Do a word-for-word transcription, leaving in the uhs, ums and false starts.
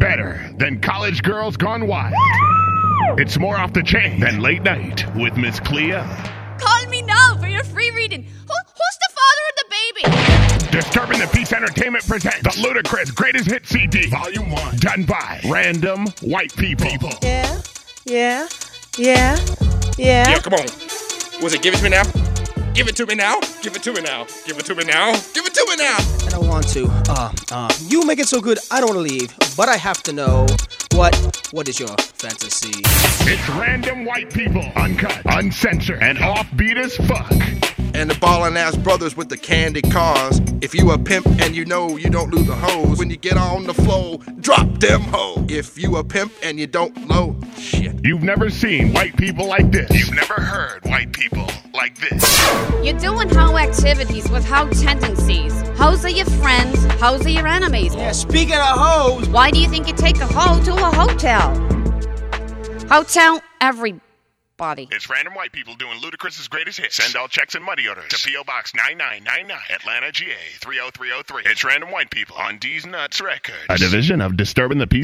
better than College Girls Gone Wild. It's more off the chain than Late Night with Miss Clea. Call me now for your free reading. Who, who's the father of the baby? Disturbing the Peace Entertainment presents the Ludacris Greatest Hit C D, Volume one, done by Random White People. Yeah, yeah, yeah, yeah. Yeah, come on. Was it give it to me now? Give it to me now. Give it to me now. Give it to me now. Give it to me now. I don't want to. Uh, uh, you make it so good, I don't want to leave. But I have to know, what, what is your fantasy? It's Random White People, uncut, uncensored, and offbeat as fuck. And the ballin' ass brothers with the candy cars. If you a pimp and you know you don't lose the hoes, when you get on the floor, drop them hoes. If you a pimp and you don't know shit. You've never seen white people like this. You've never heard white people like this. You're doing how activities with how tendencies. Hoes are your friends, hoes are your enemies. Yeah, speaking of hoes. Why do you think you take a hoe to a hotel? Hotel everybody. It's Random White People doing Ludacris's greatest hits. Send all checks and money orders to P O Box nine nine nine nine, Atlanta, G A three oh three oh three. It's Random White People on D's Nuts Records, a division of Disturbing the Peace.